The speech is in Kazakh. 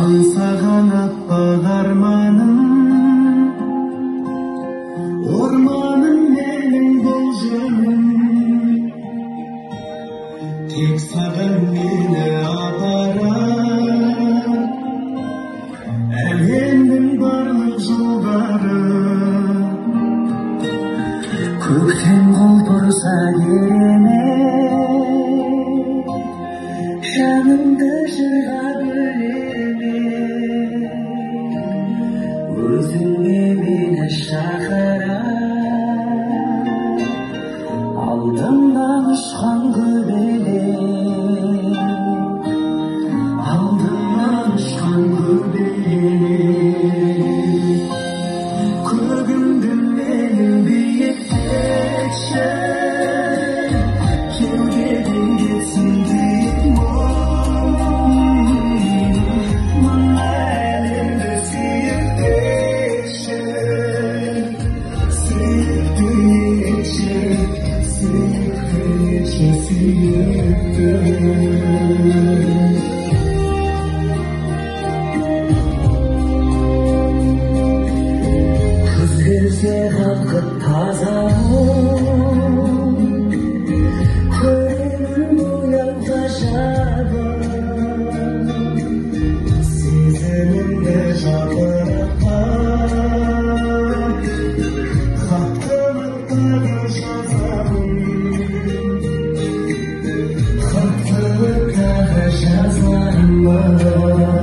аңсаған аппақ арманым, орманым менің бұл жөнім, тек саған мені апарар әлемнің барлық жолдары. Көктем құлпырса керемет, жанымды жырға бөлемет, өзіңе мені шақырар, алдымнан ұшқан көбелек, алдымнан ұшқан көбелек. Көгімді менің биіктетші, кеудеден кетсін биік мұң, мына әлемді сүйіктеші, сүйіктеші, сүйіктеші, сүйікті. қалқып таза көремін бояу ғажабын, сезімімді жапыраққа хаттылықтағы жазамын, хаттылықтағы жазамын.